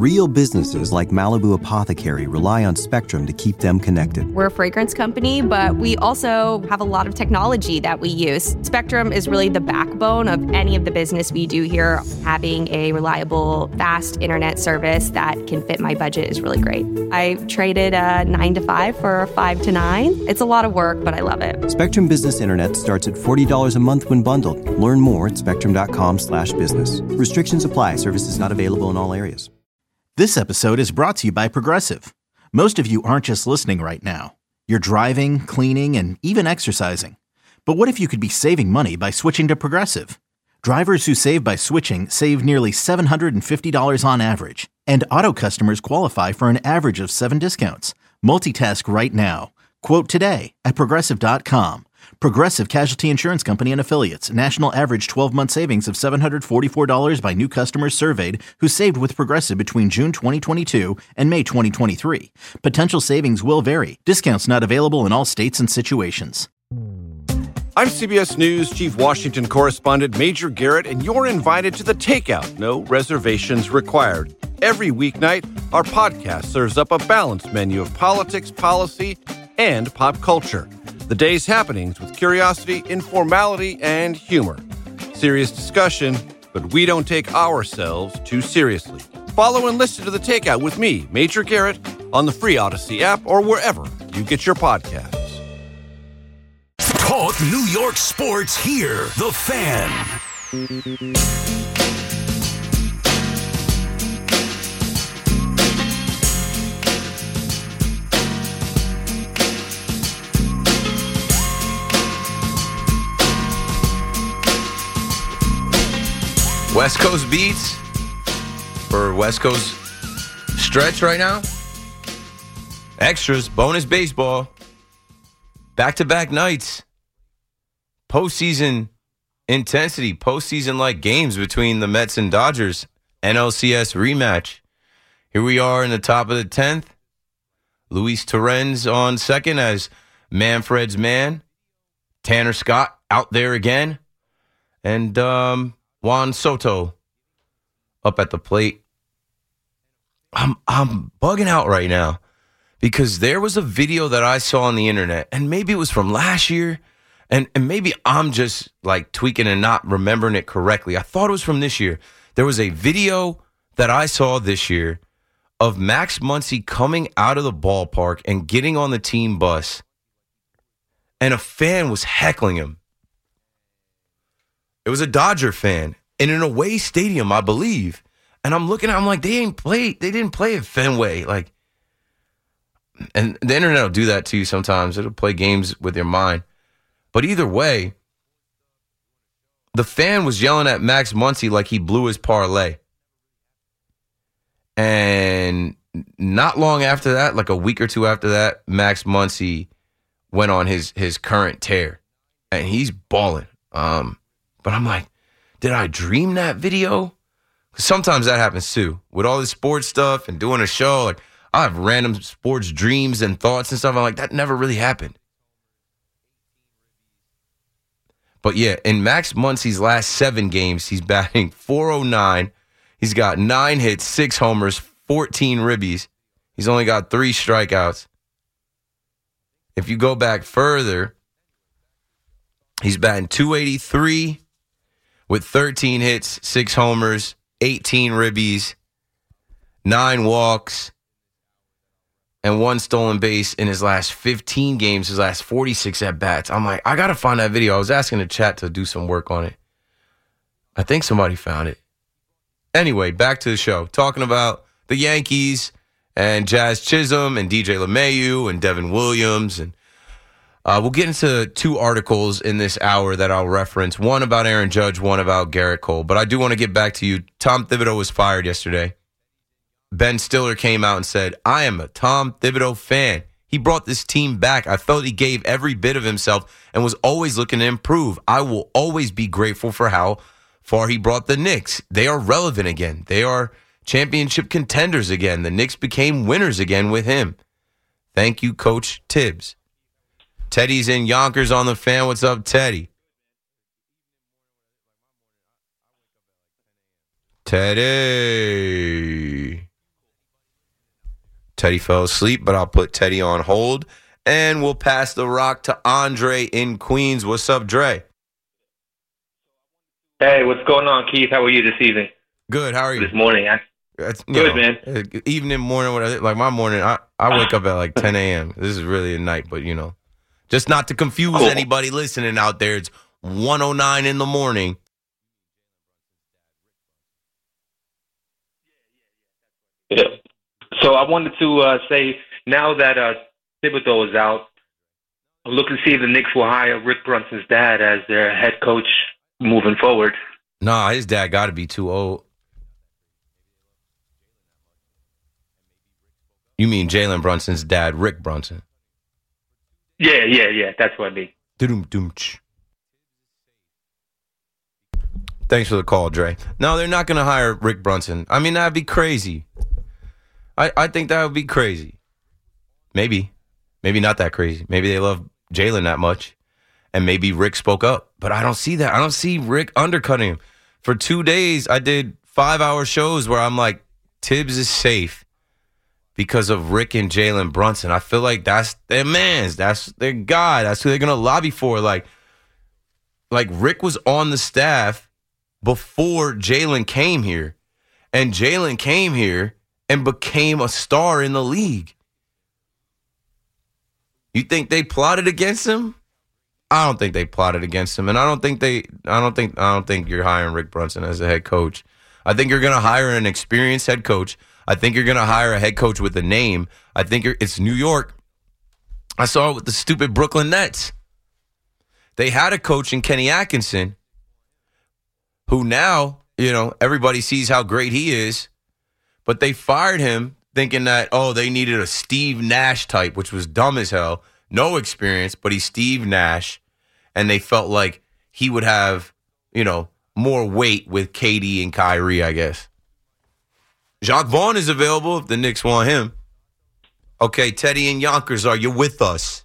Real businesses like Malibu Apothecary rely on Spectrum to keep them connected. We're a fragrance company, but we also have a lot of technology that we use. Spectrum is really the backbone of any of the business we do here. Having a reliable, fast internet service that can fit my budget is really great. I traded a 9 to 5 for a 5 to 9. It's a lot of work, but I love it. Spectrum Business Internet starts at $40 a month when bundled. Learn more at spectrum.com/business. Restrictions apply. Services not available in all areas. This episode is brought to you by Progressive. Most of you aren't just listening right now. You're driving, cleaning, and even exercising. But what if you could be saving money by switching to Progressive? Drivers who save by switching save nearly $750 on average. And auto customers qualify for an average of 7 discounts. Multitask right now. Quote today at Progressive.com. Progressive Casualty Insurance Company and Affiliates. National average 12-month savings of $744 by new customers surveyed who saved with Progressive between June 2022 and May 2023. Potential savings will vary. Discounts not available in all states and situations. I'm CBS News Chief Washington Correspondent Major Garrett, and you're invited to The Takeout. No reservations required. Every weeknight, our podcast serves up a balanced menu of politics, policy, and pop culture. The day's happenings with curiosity, informality, and humor. Serious discussion, but we don't take ourselves too seriously. Follow and listen to The Takeout with me, Major Garrett, on the free Odyssey app or wherever you get your podcasts. Talk New York sports here. The Fan. West Coast beats for West Coast stretch right now. Extras, bonus baseball. Back-to-back nights. Postseason intensity. Postseason-like games between the Mets and Dodgers. NLCS rematch. Here we are in the top of the 10th. Luis Torrens on second as Manfred's man. Tanner Scott out there again. And Juan Soto up at the plate. I'm bugging out right now because there was a video that I saw on the internet, and maybe it was from last year, and maybe I'm just like tweaking and not remembering it correctly. I thought it was from this year. There was a video that I saw this year of Max Muncy coming out of the ballpark and getting on the team bus, and a fan was heckling him. It was a Dodger fan in an away stadium, I believe. And I'm looking at, I'm like, they didn't play at Fenway. Like, and the internet will do that to you sometimes. It'll play games with your mind. But either way, the fan was yelling at Max Muncy like he blew his parlay. And not long after that, like a week or two after that, Max Muncy went on his current tear. And he's balling. But I'm like, did I dream that video? Because sometimes that happens too. With all this sports stuff and doing a show, like I have random sports dreams and thoughts and stuff. I'm like, that never really happened. But yeah, in Max Muncy's last 7 games, he's batting .409. He's got 9 hits, 6 homers, 14 ribbies. He's only got 3 strikeouts. If you go back further, he's batting .283 with 13 hits, 6 homers, 18 ribbies, 9 walks, and 1 stolen base in his last 15 games, his last 46 at-bats. I'm like, I got to find that video. I was asking the chat to do some work on it. I think somebody found it. Anyway, back to the show. Talking about the Yankees and Jazz Chisholm and DJ LeMahieu and Devin Williams. And we'll get into 2 articles in this hour that I'll reference. One about Aaron Judge, one about Garrett Cole. But I do want to get back to you. Tom Thibodeau was fired yesterday. Ben Stiller came out and said, I am a Tom Thibodeau fan. He brought this team back. I felt he gave every bit of himself and was always looking to improve. I will always be grateful for how far he brought the Knicks. They are relevant again. They are championship contenders again. The Knicks became winners again with him. Thank you, Coach Tibbs. Teddy's in Yonkers on the Fan. What's up, Teddy? Teddy. Teddy fell asleep, but I'll put Teddy on hold, and we'll pass the rock to Andre in Queens. What's up, Dre? Hey, what's going on, Keith? How are you this evening? Good. How are you? This morning. Good, man. Evening, morning, whatever. Like my morning, I wake up at like 10 a.m. This is really a night, but just not to confuse anybody listening out there. It's 1:09 in the morning. Yeah. So I wanted to say, now that Thibodeau is out, I'm looking to see if the Knicks will hire Rick Brunson's dad as their head coach moving forward. Nah, his dad got to be too old. You mean Jalen Brunson's dad, Rick Brunson? Yeah. That's what I mean. Doom-ch. Thanks for the call, Dre. No, they're not going to hire Rick Brunson. I mean, that'd be crazy. I think that would be crazy. Maybe not that crazy. Maybe they love Jalen that much, and maybe Rick spoke up. But I don't see that. I don't see Rick undercutting him. For 2 days, I did 5-hour shows where I'm like, Tibbs is safe because of Rick and Jalen Brunson. I feel like that's their mans. That's their guy. That's who they're going to lobby for. Like Rick was on the staff before Jalen came here, and Jalen came here and became a star in the league. You think they plotted against him? I don't think they plotted against him, and I don't think you're hiring Rick Brunson as a head coach. I think you're going to hire an experienced head coach. I think you're going to hire a head coach with a name. I think it's New York. I saw it with the stupid Brooklyn Nets. They had a coach in Kenny Atkinson, who now, everybody sees how great he is, but they fired him thinking that, they needed a Steve Nash type, which was dumb as hell. No experience, but he's Steve Nash. And they felt like he would have, more weight with KD and Kyrie, I guess. Jacques Vaughn is available if the Knicks want him. Okay, Teddy and Yonkers, are you with us?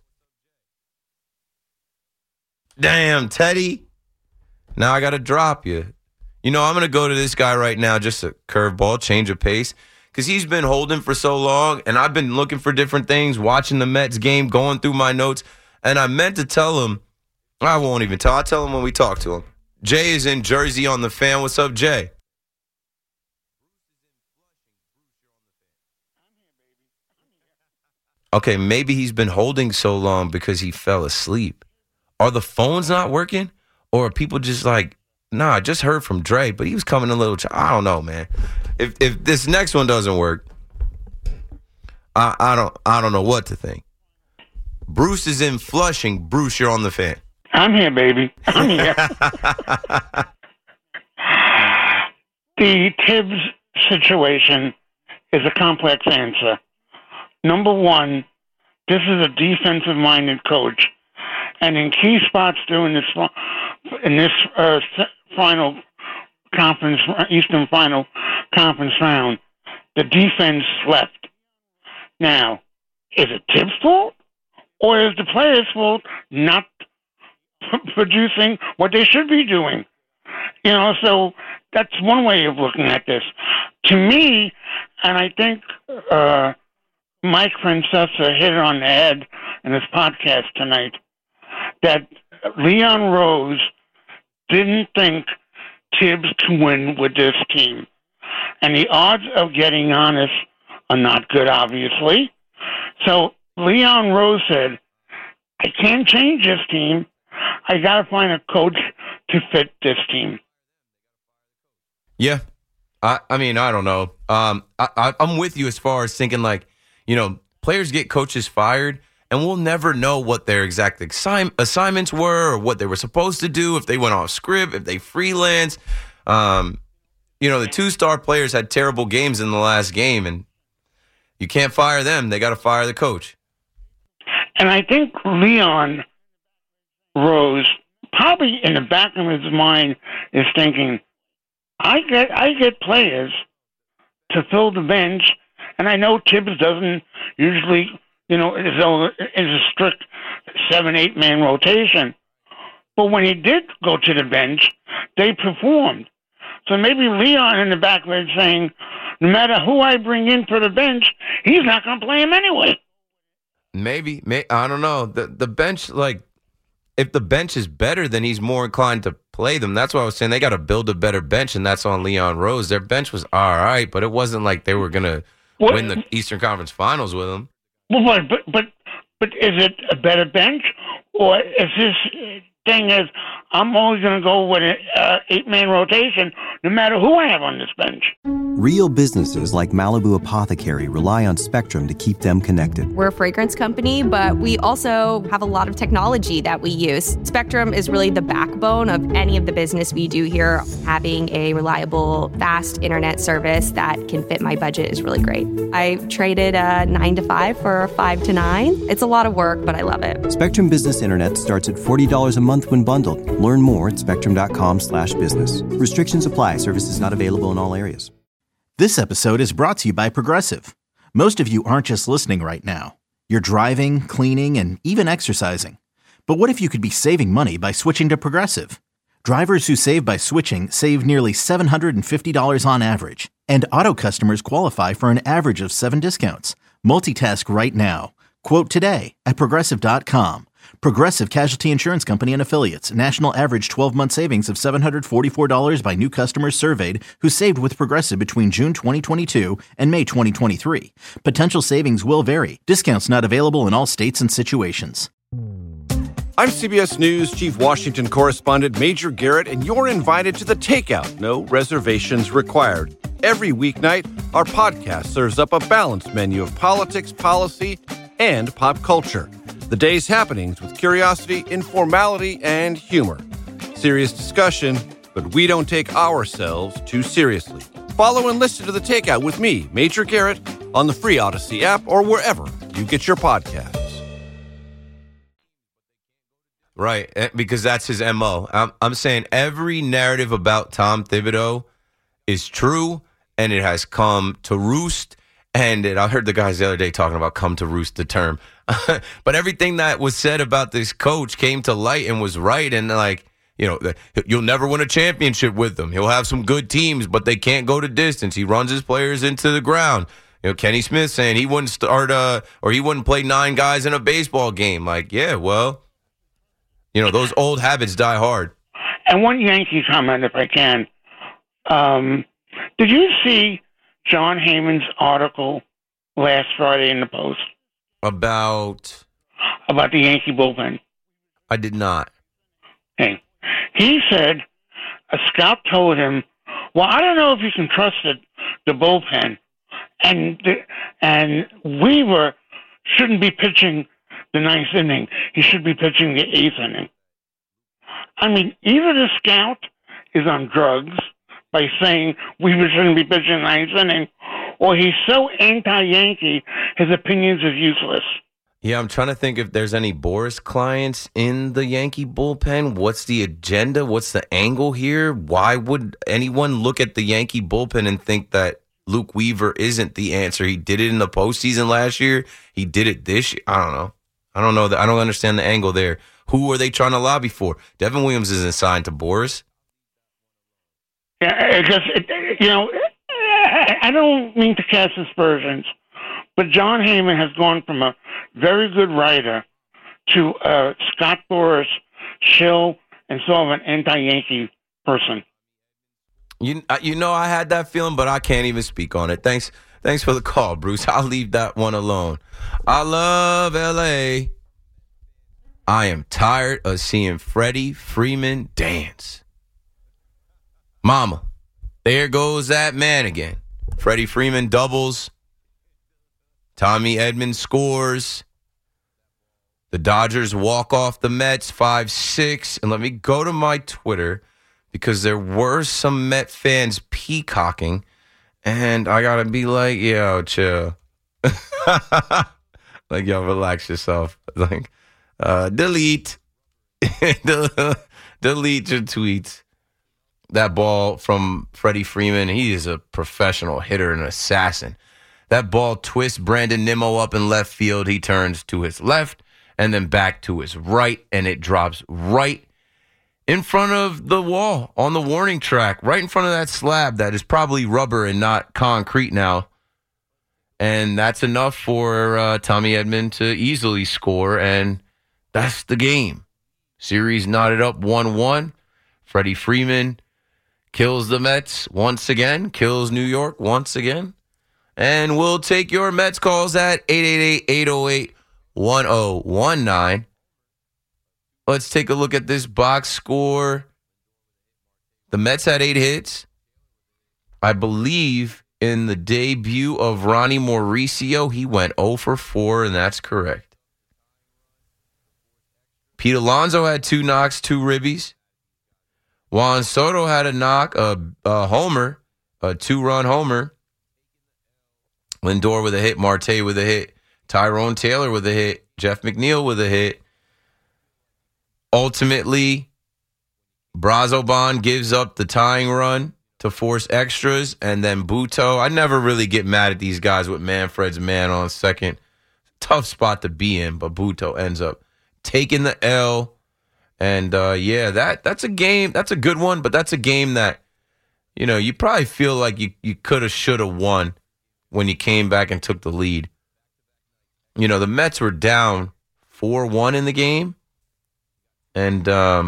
Damn, Teddy. Now I got to drop you. I'm going to go to this guy right now, just a curveball, change of pace, because he's been holding for so long, and I've been looking for different things, watching the Mets game, going through my notes, and I meant to tell him, I won't even tell. I'll tell him when we talk to him. Jay is in Jersey on the Fan. What's up, Jay? Okay, maybe he's been holding so long because he fell asleep. Are the phones not working? Or are people just like, nah, I just heard from Dre, but he was coming a little. I don't know, man. If this next one doesn't work, I don't know what to think. Bruce is in Flushing. Bruce, you're on the Fan. I'm here, baby. I'm here. The Tibbs situation is a complex answer. Number one, this is a defensive-minded coach, and in key spots during this final conference, Eastern Final Conference round, the defense slept. Now, is it Tibbs' fault, or is the players' fault not producing what they should be doing? So that's one way of looking at this. To me, and I think Mike Francesa hit it on the head in his podcast tonight, that Leon Rose didn't think Tibbs could win with this team. And the odds of getting Giannis are not good, obviously. So Leon Rose said, I can't change this team. I got to find a coach to fit this team. Yeah. I mean, I don't know. I'm with you as far as thinking like, players get coaches fired, and we'll never know what their exact assignments were or what they were supposed to do, if they went off script, if they freelance. The 2-star players had terrible games in the last game, and you can't fire them. They got to fire the coach. And I think Leon Rose, probably in the back of his mind, is thinking, I get players to fill the bench, and I know Tibbs doesn't usually, is a strict 7-8 man rotation. But when he did go to the bench, they performed. So maybe Leon in the back of it saying, no matter who I bring in for the bench, he's not going to play him anyway. Maybe. I don't know. The bench, like, if the bench is better, then he's more inclined to play them. That's why I was saying they got to build a better bench, and that's on Leon Rose. Their bench was all right, but it wasn't like they were going to win the Eastern Conference Finals with him. Well, but is it a better bench, or is this thing is I'm always going to go with an 8-man rotation no matter who I have on this bench? Real businesses like Malibu Apothecary rely on Spectrum to keep them connected. We're a fragrance company, but we also have a lot of technology that we use. Spectrum is really the backbone of any of the business we do here. Having a reliable, fast internet service that can fit my budget is really great. I traded a 9 to 5 for a 5 to 9. It's a lot of work, but I love it. Spectrum Business Internet starts at $40 a month when bundled. Learn more at spectrum.com/business. Restrictions apply. Services not available in all areas. This episode is brought to you by Progressive. Most of you aren't just listening right now. You're driving, cleaning, and even exercising. But what if you could be saving money by switching to Progressive? Drivers who save by switching save nearly $750 on average. And auto customers qualify for an average of 7 discounts. Multitask right now. Quote today at Progressive.com. Progressive Casualty Insurance Company and Affiliates. National average 12-month savings of $744 by new customers surveyed who saved with Progressive between June 2022 and May 2023. Potential savings will vary. Discounts not available in all states and situations. I'm CBS News Chief Washington Correspondent Major Garrett, and you're invited to The Takeout. No reservations required. Every weeknight, our podcast serves up a balanced menu of politics, policy, and pop culture. The day's happenings with curiosity, informality, and humor. Serious discussion, but we don't take ourselves too seriously. Follow and listen to The Takeout with me, Major Garrett, on the free Odyssey app or wherever you get your podcasts. Right, because that's his MO. I'm saying every narrative about Tom Thibodeau is true, and it has come to roost. And I heard the guys the other day talking about come to roost, the term. But everything that was said about this coach came to light and was right. And, like, you know, you'll never win a championship with him. He'll have some good teams, but they can't go to distance. He runs his players into the ground. You know, Kenny Smith saying he wouldn't start or he wouldn't play 9 guys in a baseball game. Like, yeah, well, you know, those old habits die hard. And one Yankee comment, if I can. Did you see John Heyman's article last Friday in the Post? About the Yankee bullpen? I did not. Okay. He said a scout told him, well, I don't know if you can trust the bullpen. And Weaver shouldn't be pitching the 9th inning. He should be pitching the 8th inning. I mean, either the scout is on drugs by saying Weaver shouldn't be pitching the 9th inning, or he's so anti-Yankee, his opinions is useless. Yeah, I'm trying to think if there's any Boris clients in the Yankee bullpen. What's the agenda? What's the angle here? Why would anyone look at the Yankee bullpen and think that Luke Weaver isn't the answer? He did it in the postseason last year. He did it this year. I don't know. I don't understand the angle there. Who are they trying to lobby for? Devin Williams isn't signed to Boris. Yeah, I don't mean to cast aspersions, but John Heyman has gone from a very good writer to Scott Boras, shill, and sort of an anti-Yankee person. You know, I had that feeling, but I can't even speak on it. Thanks for the call, Bruce. I'll leave that one alone. I love L.A. I am tired of seeing Freddie Freeman dance. Mama, there goes that man again. Freddie Freeman doubles. Tommy Edmonds scores. The Dodgers walk off the Mets 5-6. And let me go to my Twitter because there were some Met fans peacocking. And I got to be like, yo, chill. Like, yo, relax yourself. Like, delete. Delete your tweets. That ball from Freddie Freeman, he is a professional hitter and assassin. That ball twists Brandon Nimmo up in left field. He turns to his left and then back to his right, and it drops right in front of the wall on the warning track, right in front of that slab that is probably rubber and not concrete now. And that's enough for Tommy Edman to easily score, and that's the game. Series knotted up 1-1. Freddie Freeman kills the Mets once again, kills New York once again. And we'll take your Mets calls at 888-808-1019. Let's take a look at this box score. The Mets had 8 hits. I believe in the debut of Ronnie Mauricio, he went 0 for 4, and that's correct. Pete Alonso had 2 knocks, 2 ribbies. Juan Soto had a knock, a homer, a 2-run homer. Lindor with a hit, Marte with a hit, Tyrone Taylor with a hit, Jeff McNeil with a hit. Ultimately, Brazoban gives up the tying run to force extras, and then Buto. I never really get mad at these guys with Manfred's man on second. Tough spot to be in, but Buto ends up taking the L. And, that's a game. That's a good one, but that's a game that, you probably feel like you could have, should have won when you came back and took the lead. The Mets were down 4-1 in the game. And,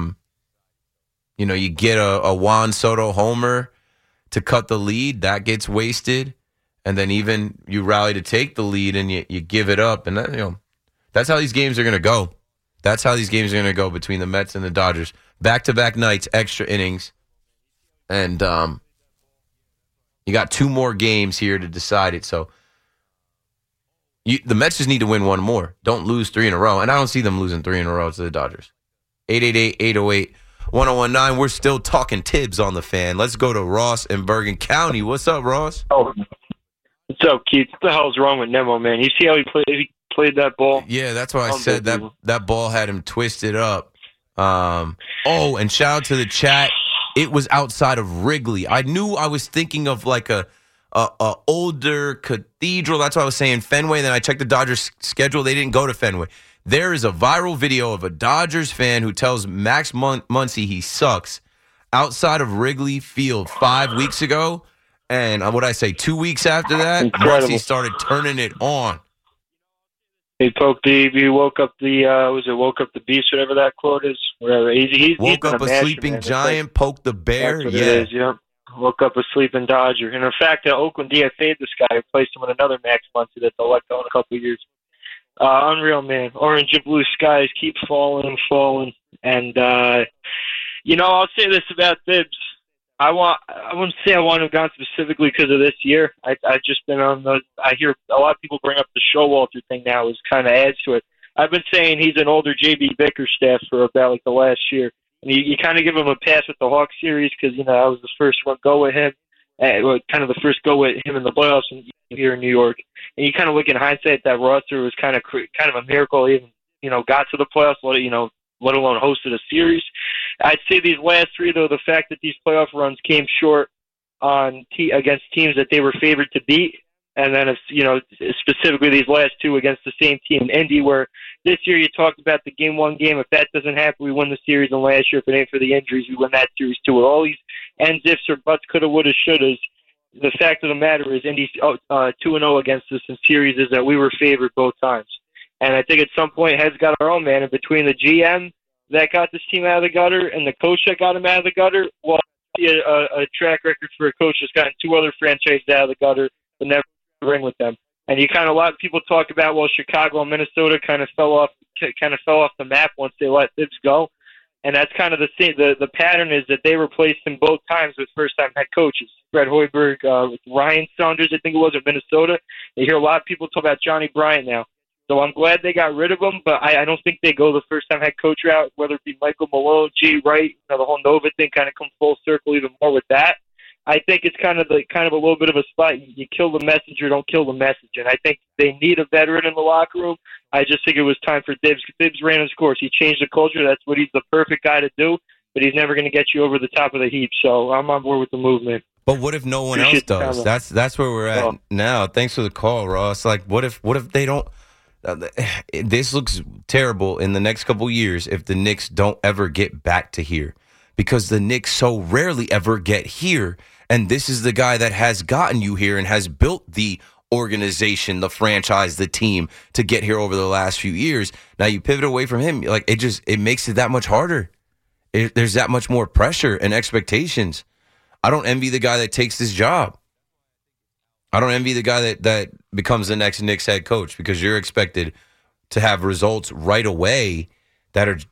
you get a Juan Soto homer to cut the lead. That gets wasted. And then even you rally to take the lead and you give it up. And, that's how these games are going to go. That's how these games are going to go between the Mets and the Dodgers. Back-to-back nights, extra innings. And you got 2 more games here to decide it. So the Mets just need to win 1 more. Don't lose 3 in a row. And I don't see them losing 3 in a row to the Dodgers. 888-808-1019. We're still talking Tibbs on the Fan. Let's go to Ross in Bergen County. What's up, Ross? Oh, what's up, Keith? What the hell's wrong with Nemo, man? You see how he played that ball? Yeah, that's why I said that ball had him twisted up. And shout out to the chat. It was outside of Wrigley. I knew I was thinking of like a older cathedral. That's why I was saying Fenway. Then I checked the Dodgers schedule. They didn't go to Fenway. There is a viral video of a Dodgers fan who tells Max Muncy he sucks outside of Wrigley Field 5 weeks ago. And what I say, 2 weeks after that, Muncy started turning it on. He woke up the beast, whatever that quote is, whatever. He's woke up a sleeping giant, poked the bear. That's what it is, yeah. Woke up a sleeping Dodger. And in fact, Oakland DFA'd this guy, replaced him with another Max Muncy that they'll let go in a couple of years. Unreal, man. Orange and blue skies keep falling. And, I'll say this about Thibs. I wouldn't say I want to have gone specifically because of this year. I've just been I hear a lot of people bring up the Showalter thing now as kind of adds to it. I've been saying he's an older J.B. Bickerstaff for about the last year. And you kind of give him a pass with the Hawks series because, I was the first one go with him. Kind of the first go with him in the playoffs here in New York. And you kind of look in hindsight that roster was kind of a miracle he even, got to the playoffs, let alone hosted a series. I'd say these last 3, though, the fact that these playoff runs came short against teams that they were favored to beat, and then, specifically these last 2 against the same team, Indy, where this year you talked about the Game 1 game. If that doesn't happen, we win the series, and last year, if it ain't for the injuries, we win that series too. With all these ends, ifs, or buts, coulda, woulda, shouldas, the fact of the matter is Indy's 2-0 against us in series is that we were favored both times. And I think at some point, heads got our own, man. And between the GM that got this team out of the gutter and the coach that got him out of the gutter, well, a track record for a coach that's gotten 2 other franchises out of the gutter but never ring with them. And a lot of people talk about, Chicago and Minnesota kind of fell off the map once they let Thibs go. And that's kind of the pattern is that they replaced him both times with first-time head coaches. Fred Hoiberg, with Ryan Saunders, I think it was, at Minnesota. You hear a lot of people talk about Johnny Bryant now. So I'm glad they got rid of him, but I don't think they go the first-time head coach route, whether it be Michael Malone, Jay Wright, the whole Nova thing kind of comes full circle even more with that. I think it's kind of a little bit of a spot. You kill the messenger, don't kill the message. And I think they need a veteran in the locker room. I just think it was time for Thibs. Thibs ran his course. He changed the culture. That's what he's the perfect guy to do, but he's never going to get you over the top of the heap. So I'm on board with the movement. But what if no one else does? That's where we're at now. Thanks for the call, Ross. What if they don't? This looks terrible in the next couple years if the Knicks don't ever get back to here. because the Knicks so rarely ever get here. And this is the guy that has gotten you here and has built the organization, the franchise, the team to get here over the last few years. Now you pivot away from him, like it makes it that much harder. There's that much more pressure and expectations. I don't envy the guy that takes this job. I don't envy the guy that becomes the next Knicks head coach, because you're expected to have results right away that are,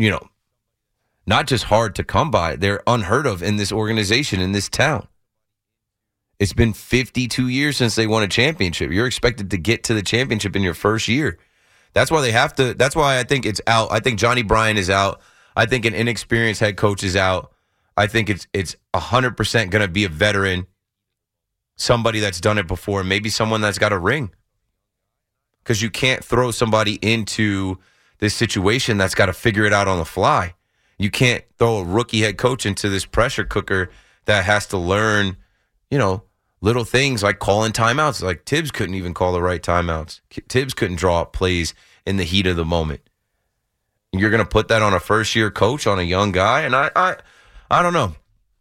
not just hard to come by. They're unheard of in this organization, in this town. It's been 52 years since they won a championship. You're expected to get to the championship in your first year. That's why they have to. That's why I think it's out. I think Johnny Bryant is out. I think an inexperienced head coach is out. I think it's 100% going to be a veteran, somebody that's done it before, maybe someone that's got a ring. Because you can't throw somebody into this situation that's got to figure it out on the fly. You can't throw a rookie head coach into this pressure cooker that has to learn, little things like calling timeouts. Like Tibbs couldn't even call the right timeouts. Tibbs couldn't draw up plays in the heat of the moment. You're going to put that on a first-year coach, on a young guy? And I don't know.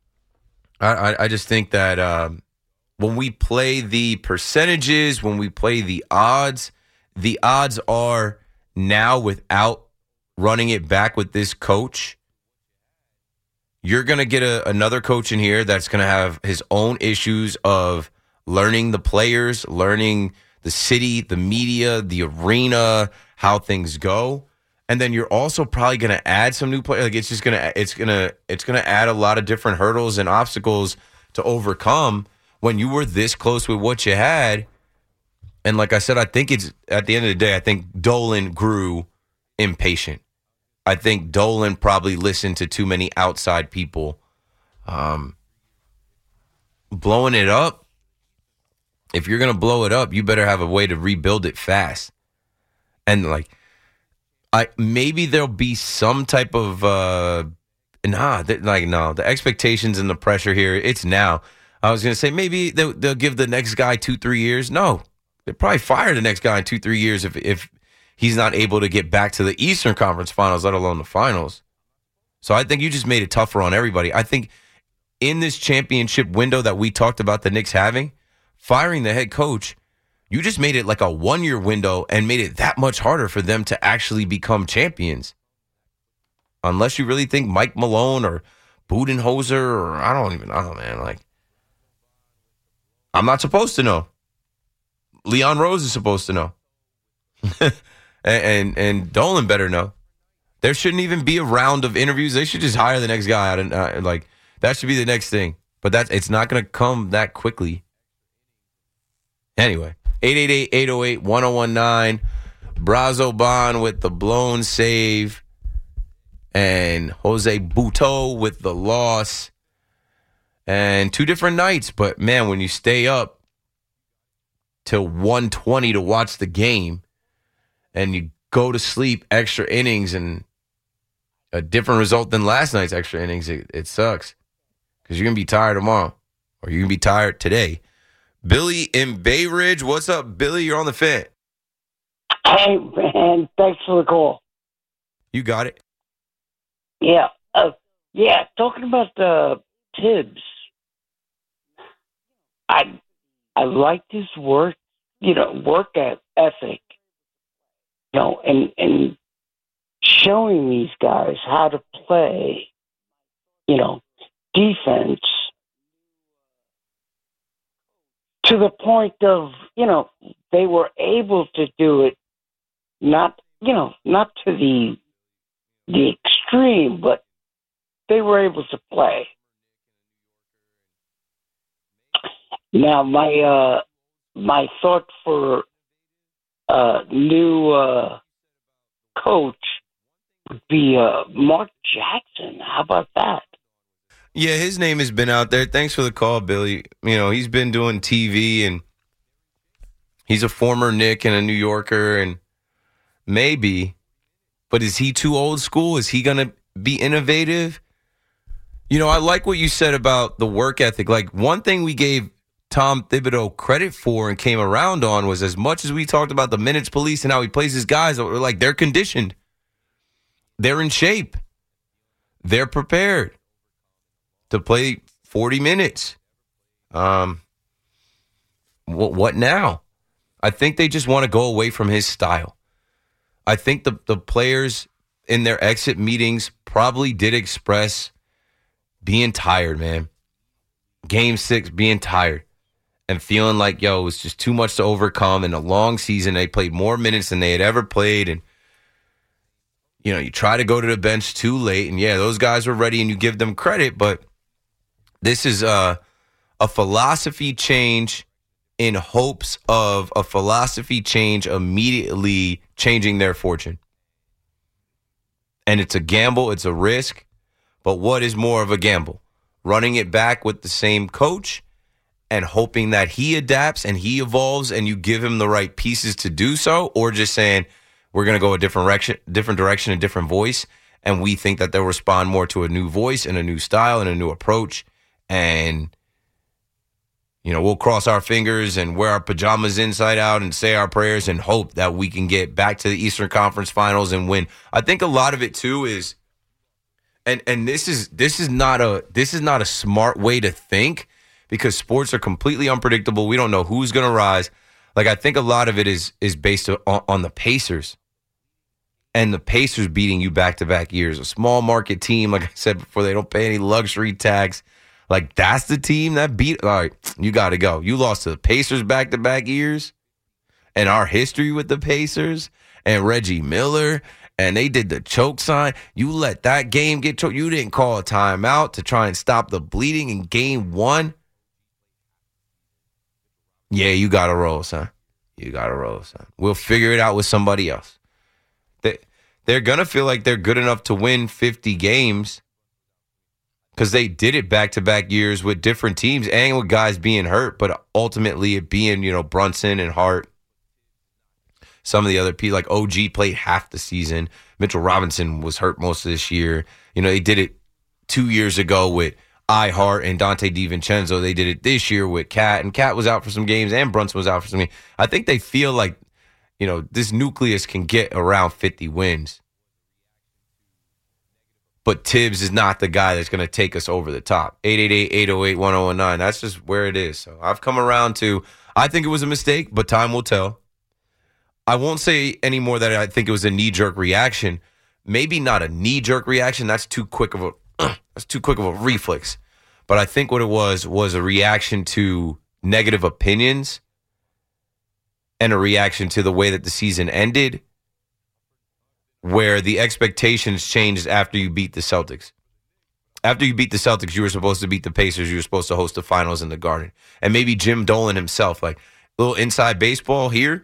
I just think that when we play the percentages, when we play the odds are now, without running it back with this coach, you're going to get another coach in here that's going to have his own issues of learning the players, learning the city, the media, the arena, how things go. And then you're also probably going to add some new players. Like it's going to add a lot of different hurdles and obstacles to overcome when you were this close with what you had. And like I said, I think it's, at the end of the day, I think Dolan grew impatient. I think Dolan probably listened to too many outside people. Blowing it up, if you're going to blow it up, you better have a way to rebuild it fast. And maybe there'll be some type of, the expectations and the pressure here, it's now. I was going to say maybe they'll give the next guy 2-3 years. No, they'll probably fire the next guy in 2-3 years if he's not able to get back to the Eastern Conference Finals, let alone the finals. So I think you just made it tougher on everybody. I think in this championship window that we talked about the Knicks having, firing the head coach, you just made it like a 1-year window and made it that much harder for them to actually become champions. Unless you really think Mike Malone or Budenholzer, or I don't even know, man. I'm not supposed to know. Leon Rose is supposed to know. and Dolan better know. There shouldn't even be a round of interviews. They should just hire the next guy out, and that should be the next thing. But it's not going to come that quickly. Anyway, 888-808-1019. Brazo Bond with the blown save, and Jose Buto with the loss. And 2 different nights, but man, when you stay up till 1:20 to watch the game, and you go to sleep extra innings and a different result than last night's extra innings, it sucks. Because you're going to be tired tomorrow. Or you're going to be tired today. Billy in Bay Ridge. What's up, Billy? You're on the fan. Hey, man. Thanks for the call. You got it. Yeah. Talking about Tibbs. I like his work ethic. And showing these guys how to play, defense to the point of, they were able to do it, not to the extreme, but they were able to play. Now, my thought for new coach would be Mark Jackson. How about that? Yeah, his name has been out there. Thanks for the call, Billy. He's been doing TV, and he's a former Knick and a New Yorker, and maybe, but is he too old school? Is he going to be innovative? I like what you said about the work ethic. Like, one thing we gave Tom Thibodeau credit for and came around on was, as much as we talked about the minutes police and how he plays his guys, they're conditioned. They're in shape. They're prepared. to play 40 minutes. What now? I think they just want to go away from his style. I think the players in their exit meetings probably did express being tired, man. Game 6, being tired and feeling like, it was just too much to overcome. In a long season, they played more minutes than they had ever played. And, you try to go to the bench too late. And, those guys were ready and you give them credit. But this is a philosophy change in hopes of a philosophy change immediately changing their fortune. And it's a gamble. It's a risk. But what is more of a gamble? Running it back with the same coach and hoping that he adapts and he evolves and you give him the right pieces to do so, or just saying we're going to go a different direction, a different voice, and we think that they'll respond more to a new voice and a new style and a new approach, and we'll cross our fingers and wear our pajamas inside out and say our prayers and hope that we can get back to the Eastern Conference Finals and win. I think a lot of it too is, and this is not a smart way to think, because sports are completely unpredictable. We don't know who's going to rise. Like, I think a lot of it is based on the Pacers. And the Pacers beating you back-to-back years. A small market team, like I said before, they don't pay any luxury tax. Like, that's the team that beat. All right, you got to go. You lost to the Pacers back-to-back years. And our history with the Pacers and Reggie Miller. And they did the choke sign. You let that game get choked. You didn't call a timeout to try and stop the bleeding in game 1. Yeah, you got to roll, son. You got to roll, son. We'll figure it out with somebody else. They're going to feel like they're good enough to win 50 games because they did it back-to-back years with different teams and with guys being hurt, but ultimately it being, Brunson and Hart. Some of the other people, like OG, played half the season. Mitchell Robinson was hurt most of this year. They did it 2 years ago with Hart and Dante DiVincenzo. They did it this year with Cat, and Cat was out for some games, and Brunson was out for some games. I think they feel like, this nucleus can get around 50 wins. But Tibbs is not the guy that's going to take us over the top. 888-808-1019. That's just where it is. So I've come around to, I think it was a mistake, but time will tell. I won't say anymore that I think it was a knee-jerk reaction. Maybe not a knee-jerk reaction. That's too quick of a reflex. But I think what it was a reaction to negative opinions and a reaction to the way that the season ended, where the expectations changed after you beat the Celtics. After you beat the Celtics, you were supposed to beat the Pacers. You were supposed to host the finals in the Garden. And maybe Jim Dolan himself, like, a little inside baseball here.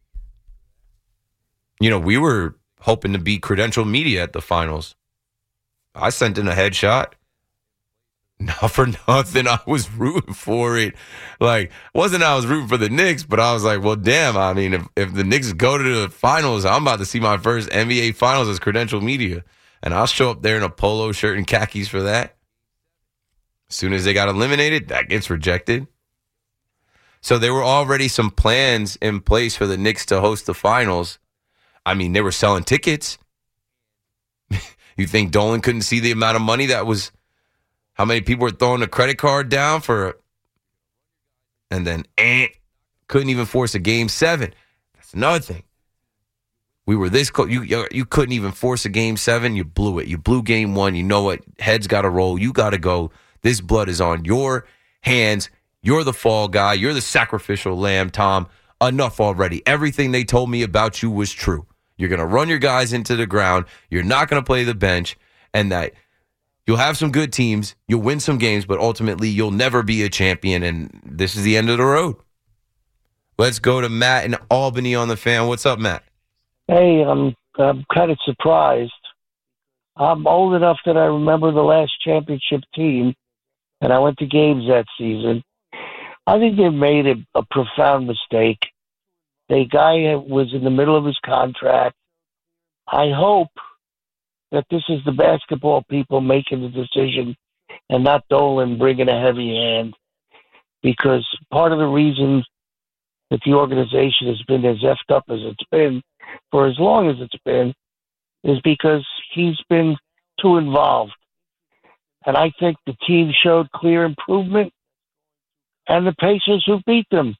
We were hoping to beat Credential Media at the finals. I sent in a headshot. Not for nothing. I was rooting for it. Like, wasn't I was rooting for the Knicks, but I was like, well, damn. I mean, if the Knicks go to the finals, I'm about to see my first NBA finals as Credential Media. And I'll show up there in a polo shirt and khakis for that. As soon as they got eliminated, that gets rejected. So there were already some plans in place for the Knicks to host the finals. I mean, they were selling tickets. You think Dolan couldn't see the amount of money that was, how many people were throwing a credit card down for, and then couldn't even force a game 7. That's another thing. We were this close. You couldn't even force a game 7. You blew it. You blew game 1. You know what? Heads got to roll. You got to go. This blood is on your hands. You're the fall guy. You're the sacrificial lamb, Tom. Enough already. Everything they told me about you was true. You're going to run your guys into the ground. You're not going to play the bench. And that you'll have some good teams. You'll win some games, but ultimately you'll never be a champion. And this is the end of the road. Let's go to Matt in Albany on the Fan. What's up, Matt? Hey, I'm kind of surprised. I'm old enough that I remember the last championship team, and I went to games that season. I think they made a profound mistake. The guy was in the middle of his contract. I hope that this is the basketball people making the decision and not Dolan bringing a heavy hand, because part of the reason that the organization has been as effed up as it's been for as long as it's been is because he's been too involved. And I think the team showed clear improvement, and the Pacers who beat them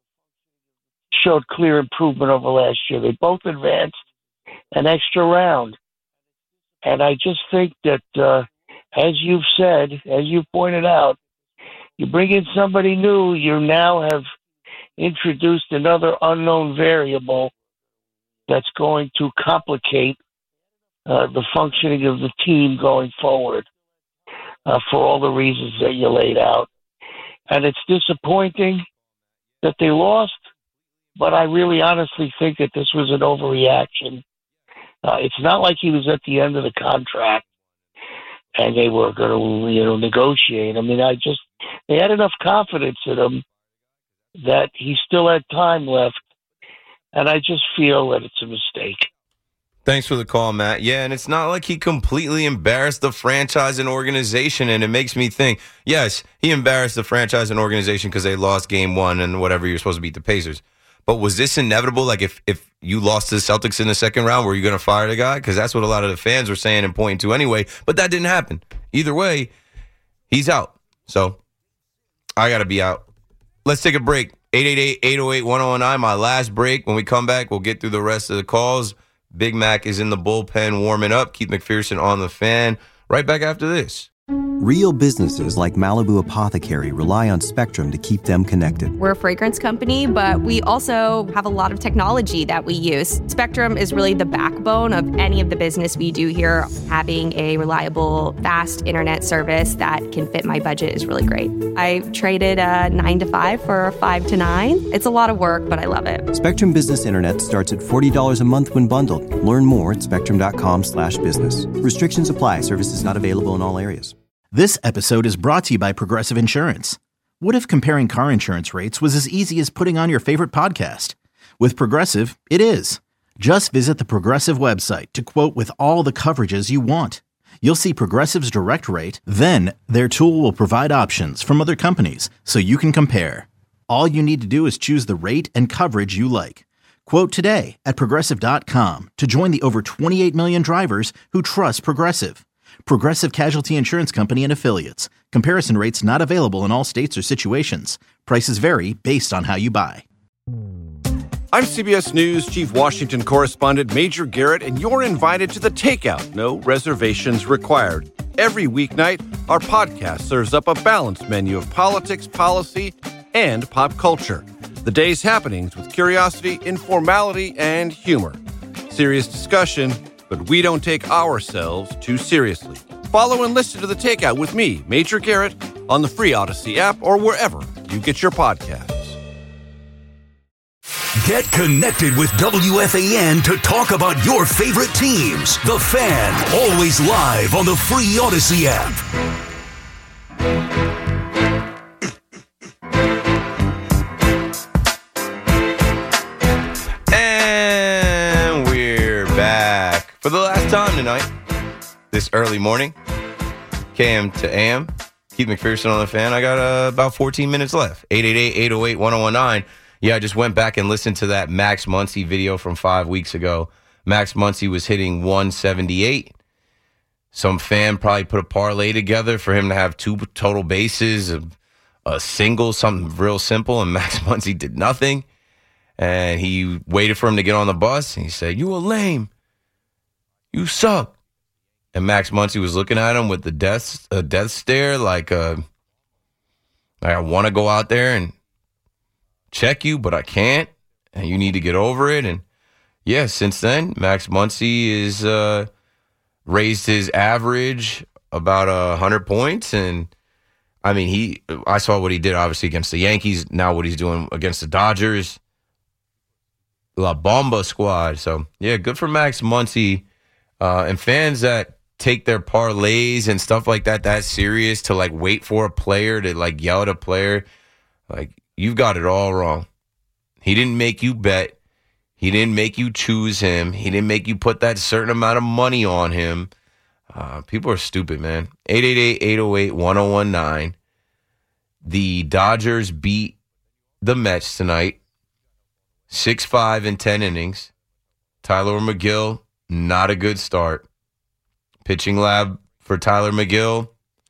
showed clear improvement over last year. They both advanced an extra round. And I just think that, as you've said, as you pointed out, you bring in somebody new, you now have introduced another unknown variable that's going to complicate the functioning of the team going forward for all the reasons that you laid out. And it's disappointing that they lost, but I really honestly think that this was an overreaction. It's not like he was at the end of the contract and they were going to, negotiate. I mean, they had enough confidence in him that he still had time left, and I just feel that it's a mistake. Thanks for the call, Matt. Yeah, and it's not like he completely embarrassed the franchise and organization, and it makes me think, yes, he embarrassed the franchise and organization because they lost game one and whatever, you're supposed to beat the Pacers. But was this inevitable? Like, if you lost to the Celtics in the second round, were you going to fire the guy? Because that's what a lot of the fans were saying and pointing to anyway. But that didn't happen. Either way, he's out. So I got to be out. Let's take a break. 888-808-1009, my last break. When we come back, we'll get through the rest of the calls. Big Mac is in the bullpen warming up. Keith McPherson on the fan. Right back after this. Real businesses like Malibu Apothecary rely on Spectrum to keep them connected. We're a fragrance company, but we also have a lot of technology that we use. Spectrum is really the backbone of any of the business we do here. Having a reliable, fast internet service that can fit my budget is really great. I traded a 9 to 5 for a 5 to 9. It's a lot of work, but I love it. Spectrum Business Internet starts at $40 a month when bundled. Learn more at spectrum.com/business. Restrictions apply. Services not available in all areas. This episode is brought to you by Progressive Insurance. What if comparing car insurance rates was as easy as putting on your favorite podcast? With Progressive, it is. Just visit the Progressive website to quote with all the coverages you want. You'll see Progressive's direct rate, then their tool will provide options from other companies so you can compare. All you need to do is choose the rate and coverage you like. Quote today at Progressive.com to join the over 28 million drivers who trust Progressive. Progressive Casualty Insurance Company and Affiliates. Comparison rates not available in all states or situations. Prices vary based on how you buy. I'm CBS News Chief Washington Correspondent Major Garrett, and you're invited to The Takeout. No reservations required. Every weeknight, our podcast serves up a balanced menu of politics, policy, and pop culture. The day's happenings with curiosity, informality, and humor. Serious discussion, but we don't take ourselves too seriously. Follow and listen to The Takeout with me, Major Garrett, on the free Odyssey app or wherever you get your podcasts. Get connected with WFAN to talk about your favorite teams. The Fan, always live on the free Odyssey app. And we're back for the last time tonight. This early morning, KM to AM. Keith McPherson on the Fan. I got about 14 minutes left. 888-808-1019. Yeah, I just went back and listened to that Max Muncy video from 5 weeks ago. Max Muncy was hitting 178. Some fan probably put a parlay together for him to have 2 total bases, a single, something real simple, and Max Muncy did nothing. And he waited for him to get on the bus, and he said, "You a lame. You suck." And Max Muncy was looking at him with the death stare, like I want to go out there and check you, but I can't, and you need to get over it. And yeah, since then, Max Muncy is raised his average about 100 points. And I mean, I saw what he did obviously against the Yankees. Now what he's doing against the Dodgers, La Bomba squad. So yeah, good for Max Muncy. And fans that take their parlays and stuff like that serious to like wait for a player to like yell at a player, like, you've got it all wrong. He didn't make you bet. He didn't make you choose him. He didn't make you put that certain amount of money on him. People are stupid, man. 888-808-1019. The Dodgers beat the Mets tonight. 6-5 in 10 innings. Tyler McGill, not a good start. Pitching lab for Tyler McGill,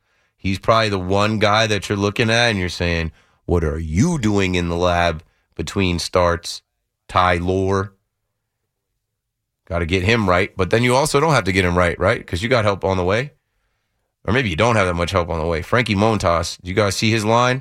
He's probably the one guy that you're looking at and you're saying, what are you doing in the lab between starts? Ty Lore. Got to get him right. But then you also don't have to get him right? Because you got help on the way. Or maybe you don't have that much help on the way. Frankie Montas. Do you guys see his line?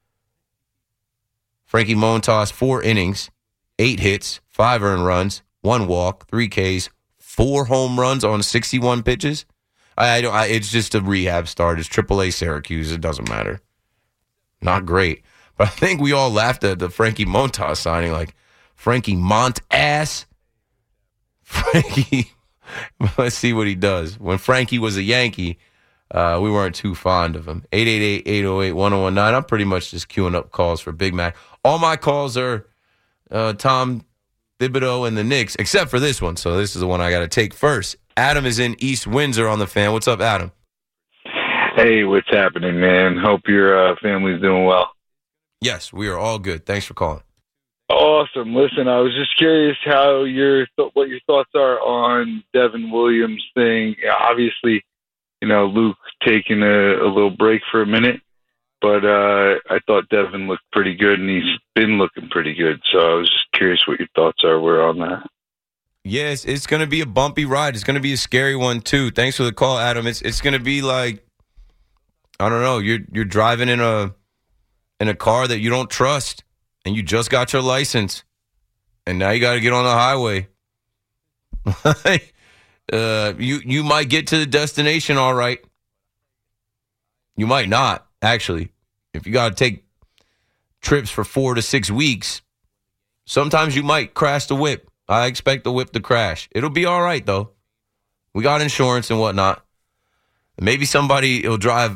Frankie Montas, 4 innings, 8 hits, 5 earned runs, 1 walk, 3 Ks, 4 home runs on 61 pitches. It's just a rehab start. It's AAA Syracuse. It doesn't matter. Not great. But I think we all laughed at the Frankie Montas signing, like, Frankie Mont-ass. Frankie, let's see what he does. When Frankie was a Yankee, we weren't too fond of him. 888-808-1019. I'm pretty much just queuing up calls for Big Mac. All my calls are Tom Thibodeau and the Knicks, except for this one. So this is the one I got to take first. Adam is in East Windsor on the Fan. What's up, Adam? Hey, what's happening, man? Hope your family's doing well. Yes, we are all good. Thanks for calling. Awesome. Listen, I was just curious how what your thoughts are on Devin Williams' thing. Obviously, Luke taking a little break for a minute, but I thought Devin looked pretty good, and he's been looking pretty good. So I was just curious what your thoughts were on that. Yes, it's going to be a bumpy ride. It's going to be a scary one too. Thanks for the call, Adam. It's going to be like, I don't know, you're driving in a car that you don't trust, and you just got your license, and now you got to get on the highway. You might get to the destination all right. You might not, actually. If you got to take trips for 4 to 6 weeks, sometimes you might crash the whip. I expect the whip to crash. It'll be all right, though. We got insurance and whatnot. Maybe somebody will drive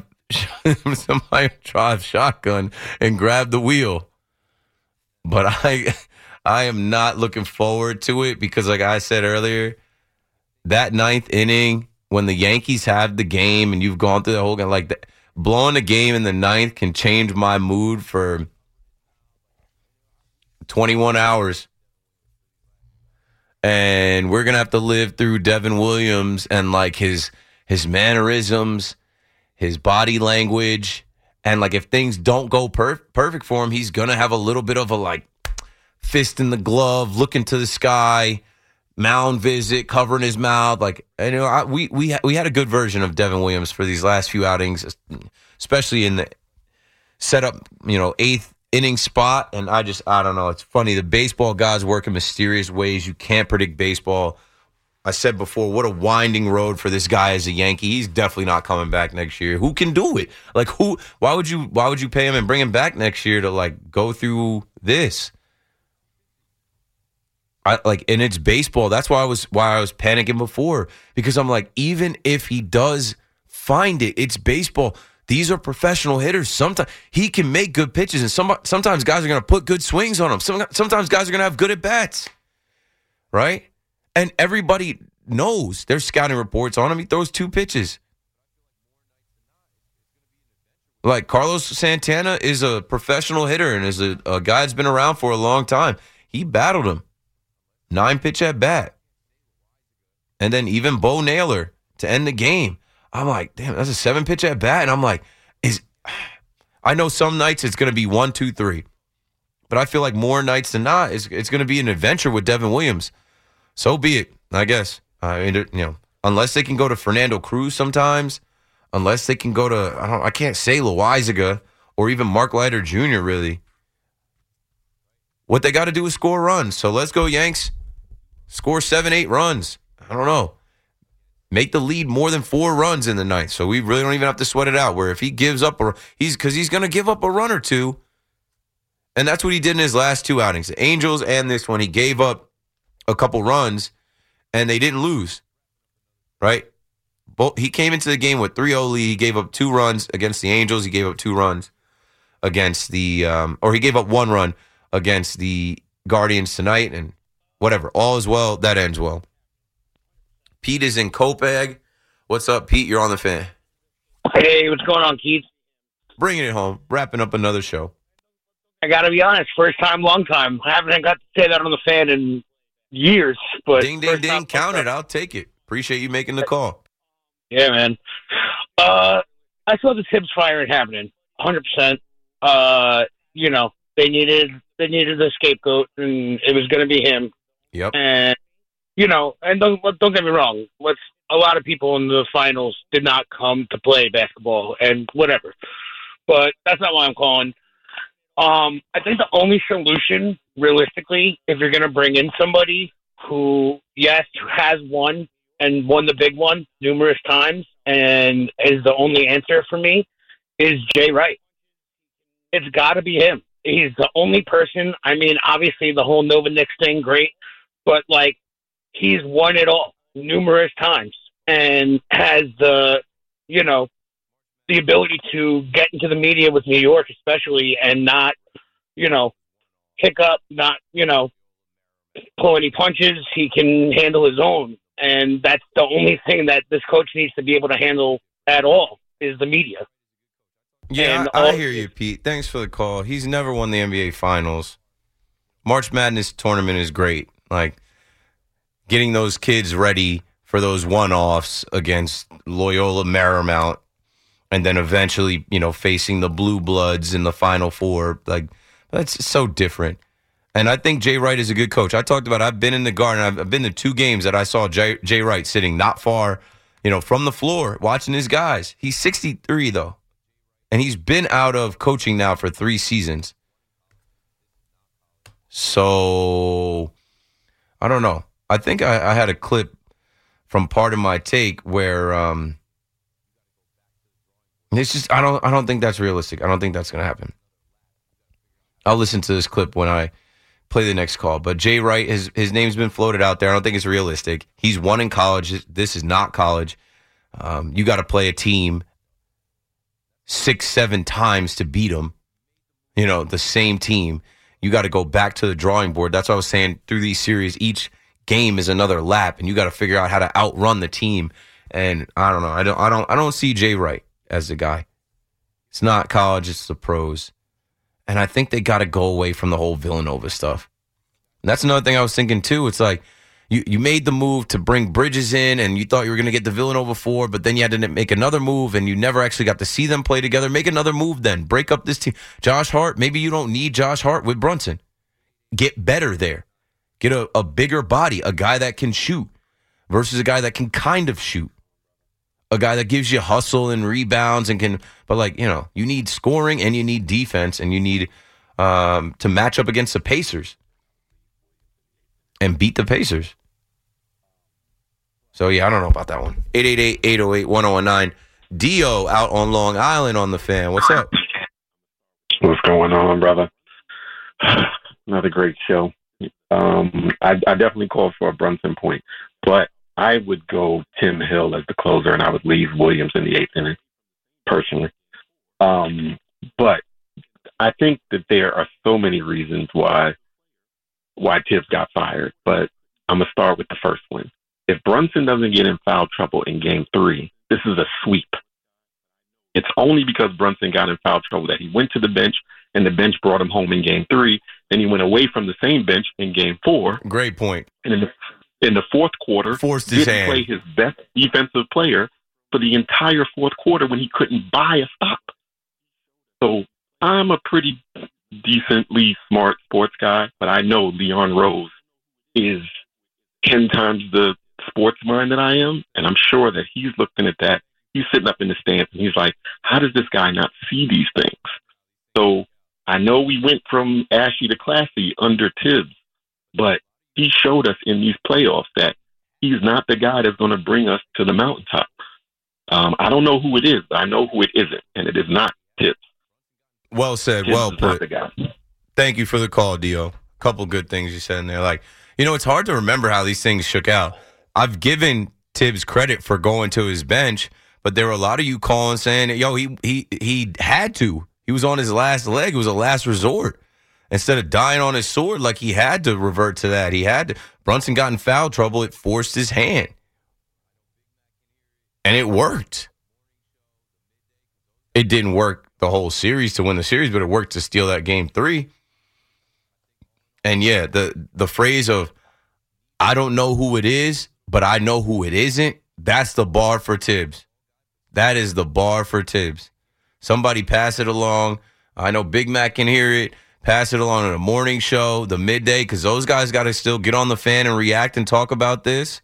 shotgun and grab the wheel. But I am not looking forward to it because, like I said earlier, that 9th inning, when the Yankees have the game and you've gone through the whole game, like blowing the game in the 9th can change my mood for 21 hours. And we're going to have to live through Devin Williams and like his mannerisms, his body language. And like if things don't go perfect for him, he's going to have a little bit of a like fist in the glove, looking to the sky, mound visit, covering his mouth. Like, we had a good version of Devin Williams for these last few outings, especially in the setup, 8th inning spot. And I don't know. It's funny. The baseball gods work in mysterious ways. You can't predict baseball. I said before, what a winding road for this guy as a Yankee. He's definitely not coming back next year. Who can do it? Like why would you pay him and bring him back next year to like go through this? And it's baseball. That's why I was panicking before, because I'm like, even if he does find it, it's baseball. These are professional hitters. Sometimes he can make good pitches, and sometimes guys are going to put good swings on him. Sometimes guys are going to have good at bats, right? And everybody knows there's scouting reports on him. He throws 2 pitches. Like Carlos Santana is a professional hitter and is a guy that's been around for a long time. He battled him. 9-pitch at bat. And then even Bo Naylor to end the game. I'm like, damn, that's a 7-pitch at bat. And I'm like, I know some nights it's going to be 1, 2, 3. But I feel like more nights than not, it's going to be an adventure with Devin Williams. So be it, I guess. Unless they can go to Fernando Cruz sometimes, unless they can go to, I can't say Loaizaga or even Mark Leiter Jr., really. What they got to do is score runs. So let's go, Yanks. Score 7, 8 runs. I don't know. Make the lead more than 4 runs in the 9th. So we really don't even have to sweat it out. Where if he gives up, he's going to give up a run or 2. And that's what he did in his last 2 outings. The Angels and this one, he gave up a couple runs, and they didn't lose. Right? He came into the game with 3-0 lead. He gave up 2 runs against the Angels. He gave up 2 runs against he gave up 1 run against the Guardians tonight, and whatever. All is well. That ends well. Pete is in Copiague. What's up, Pete? You're on the Fan. Hey, what's going on, Keith? Bringing it home. Wrapping up another show. I got to be honest. First time, long time. I haven't got to say that on the Fan in years. But ding, ding, ding. Count it. I'll take it. Appreciate you making the call. Yeah, man. I saw the Tibbs firing happening, 100%. You know, they needed a scapegoat, and it was going to be him. Yep. And you know, and don't get me wrong. A lot of people in the finals did not come to play basketball, and whatever. But that's not why I'm calling. I think the only solution, realistically, if you're going to bring in somebody who, yes, has won and won the big one numerous times, and is the only answer for me, is Jay Wright. It's got to be him. He's the only person. I mean, obviously, the whole Nova Knicks thing, great, but like, he's won it all numerous times and has the, you know, the ability to get into the media with New York, especially, and not, you know, pick up, not, you know, pull any punches. He can handle his own. And that's the only thing that this coach needs to be able to handle at all is the media. Yeah, I hear you, Pete. Thanks for the call. He's never won the NBA Finals. March Madness tournament is great. Like, getting those kids ready for those one-offs against Loyola Marymount, and then eventually, you know, facing the Blue Bloods in the Final Four. Like, that's so different. And I think Jay Wright is a good coach. I talked about, I've been in the Garden. I've been to 2 games that I saw Jay Wright sitting not far, you know, from the floor, watching his guys. He's 63, though. And he's been out of coaching now for 3 seasons. So, I don't know. I think I had a clip from Part of My Take where it's just I don't think that's realistic. I don't think that's going to happen. I'll listen to this clip when I play the next call. But Jay Wright, his name's been floated out there. I don't think it's realistic. He's won in college. This is not college. You got to play a team 6-7 times to beat them. You know, the same team. You got to go back to the drawing board. That's what I was saying through these series. Each game is another lap, and you got to figure out how to outrun the team. And I don't know. I don't see Jay Wright as the guy. It's not college. It's the pros. And I think they got to go away from the whole Villanova stuff. And that's another thing I was thinking, too. It's like you made the move to bring Bridges in, and you thought you were going to get the Villanova 4, but then you had to make another move, and you never actually got to see them play together. Make another move then. Break up this team. Josh Hart, maybe you don't need Josh Hart with Brunson. Get better there. Get a bigger body, a guy that can shoot versus a guy that can kind of shoot. A guy that gives you hustle and rebounds and can, but like, you know, you need scoring and you need defense and you need to match up against the Pacers and beat the Pacers. So, yeah, I don't know about that one. 888-808-1019. Dio out on Long Island on the Fan. What's up? What's going on, brother? Another great show. I definitely call for a Brunson point, but I would go Tim Hill as the closer, and I would leave Williams in the 8th inning, personally. But I think that there are so many reasons why Tibbs got fired, but I'm going to start with the first one. If Brunson doesn't get in foul trouble in Game 3, this is a sweep. It's only because Brunson got in foul trouble that he went to the bench, and the bench brought him home in Game 3. Then he went away from the same bench in Game 4. Great point. And in the fourth quarter, forced his hand. Play his best defensive player for the entire fourth quarter when he couldn't buy a stop. So I'm a pretty decently smart sports guy, but I know Leon Rose is 10 times the sports mind that I am, and I'm sure that he's looking at that. He's sitting up in the stands, and he's like, how does this guy not see these things? So I know we went from ashy to classy under Tibbs, but he showed us in these playoffs that he's not the guy that's going to bring us to the mountaintop. I don't know who it is, but I know who it isn't, and it is not Tibbs. Well said. Tibbs well is not put. the guy. Thank you for the call, Dio. A couple good things you said in there. Like, you know, it's hard to remember how these things shook out. I've given Tibbs credit for going to his bench, but there were a lot of you calling saying, yo, he had to. He was on his last leg. It was a last resort. Instead of dying on his sword, like he had to revert to that. He had to. Brunson got in foul trouble. It forced his hand. And it worked. It didn't work the whole series to win the series, but it worked to steal that Game 3. And, yeah, the phrase of, I don't know who it is, but I know who it isn't, that's the bar for Tibbs. That is the bar for Tibbs. Somebody pass it along. I know Big Mac can hear it. Pass it along to the morning show, the midday, because those guys got to still get on the fan and react and talk about this.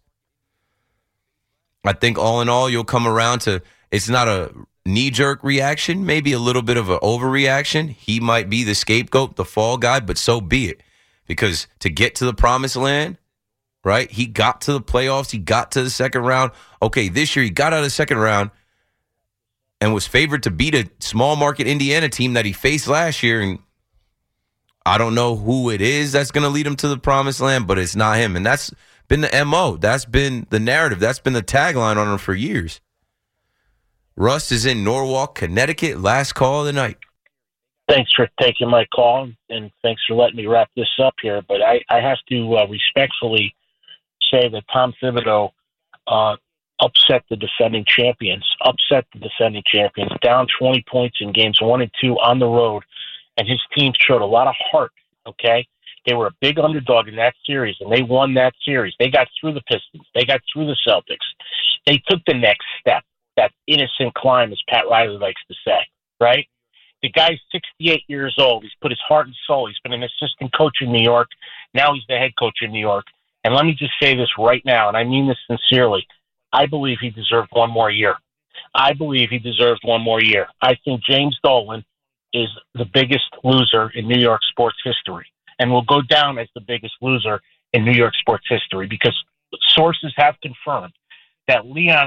I think all in all, you'll come around to it's not a knee-jerk reaction, maybe a little bit of an overreaction. He might be the scapegoat, the fall guy, but so be it. Because to get to the promised land, right, he got to the playoffs, he got to the second round. Okay, this year he got out of the second round and was favored to beat a small market Indiana team that he faced last year. And I don't know who it is that's going to lead him to the promised land, but it's not him. And that's been the MO. That's been the narrative. That's been the tagline on him for years. Russ is in Norwalk, Connecticut. Last call of the night. Thanks for taking my call, and thanks for letting me wrap this up here. But I have to respectfully say that Tom Thibodeau upset the defending champions, down 20 points in games 1 and 2 on the road, and his team showed a lot of heart, okay? They were a big underdog in that series, and they won that series. They got through the Pistons. They got through the Celtics. They took the next step, that innocent climb, as Pat Riley likes to say, right? The guy's 68 years old. He's put his heart and soul. He's been an assistant coach in New York. Now he's the head coach in New York. And let me just say this right now, and I mean this sincerely. I believe he deserved one more year. I think James Dolan is the biggest loser in New York sports history and will go down as the biggest loser in New York sports history because sources have confirmed that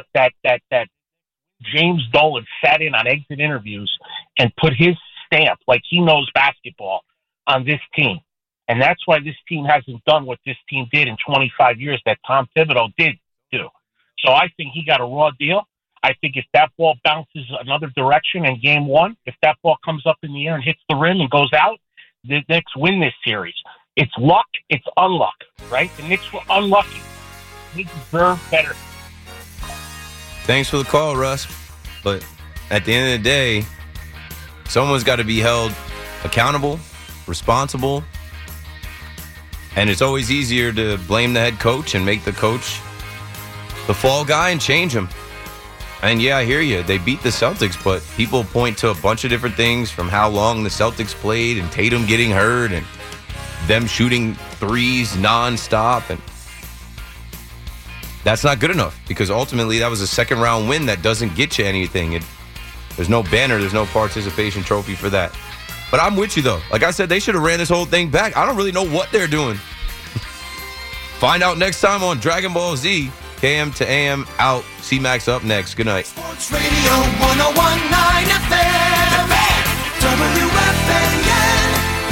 James Dolan sat in on exit interviews and put his stamp, like he knows basketball, on this team. And that's why this team hasn't done what this team did in 25 years that Tom Thibodeau did do. So I think he got a raw deal. I think if that ball bounces another direction in game 1, if that ball comes up in the air and hits the rim and goes out, the Knicks win this series. It's luck, it's unluck, right? The Knicks were unlucky. They deserve better. Thanks for the call, Russ. But at the end of the day, someone's got to be held accountable, responsible. And it's always easier to blame the head coach and make the coach the fall guy and change him. And yeah, I hear you. They beat the Celtics, but people point to a bunch of different things from how long the Celtics played and Tatum getting hurt and them shooting threes nonstop. And that's not good enough because ultimately that was a second round win that doesn't get you anything. There's no banner, there's no participation trophy for that. But I'm with you though. Like I said, they should have ran this whole thing back. I don't really know what they're doing. Find out next time on Dragon Ball Z. KM to AM out. C-Max up next. Good night. Sports Radio 101.9 FM. WFAN,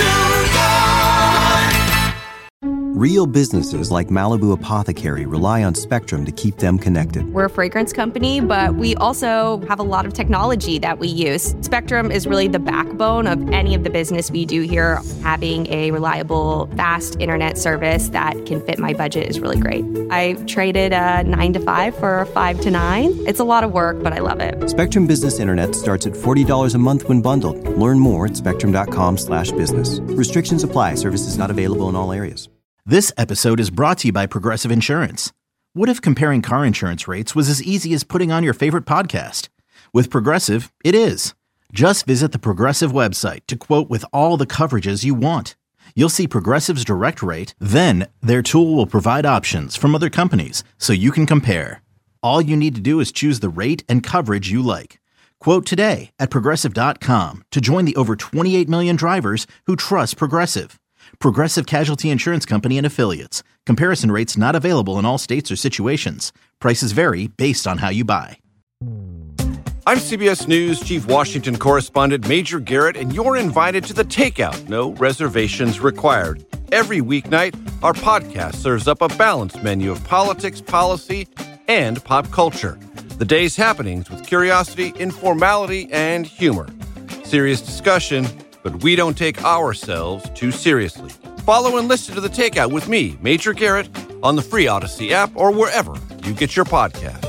New York. Real businesses like Malibu Apothecary rely on Spectrum to keep them connected. We're a fragrance company, but we also have a lot of technology that we use. Spectrum is really the backbone of any of the business we do here. Having a reliable, fast internet service that can fit my budget is really great. I traded a 9 to 5 for a 5 to 9. It's a lot of work, but I love it. Spectrum Business Internet starts at $40 a month when bundled. Learn more at spectrum.com/business. Restrictions apply. Services not available in all areas. This episode is brought to you by Progressive Insurance. What if comparing car insurance rates was as easy as putting on your favorite podcast? With Progressive, it is. Just visit the Progressive website to quote with all the coverages you want. You'll see Progressive's direct rate, then their tool will provide options from other companies so you can compare. All you need to do is choose the rate and coverage you like. Quote today at Progressive.com to join the over 28 million drivers who trust Progressive. Progressive Casualty Insurance Company and Affiliates. Comparison rates not available in all states or situations. Prices vary based on how you buy. I'm CBS News Chief Washington Correspondent Major Garrett, and you're invited to The Takeout. No reservations required. Every weeknight, our podcast serves up a balanced menu of politics, policy, and pop culture. The day's happenings with curiosity, informality, and humor. Serious discussion, but we don't take ourselves too seriously. Follow and listen to The Takeout with me, Major Garrett, on the free Odyssey app or wherever you get your podcasts.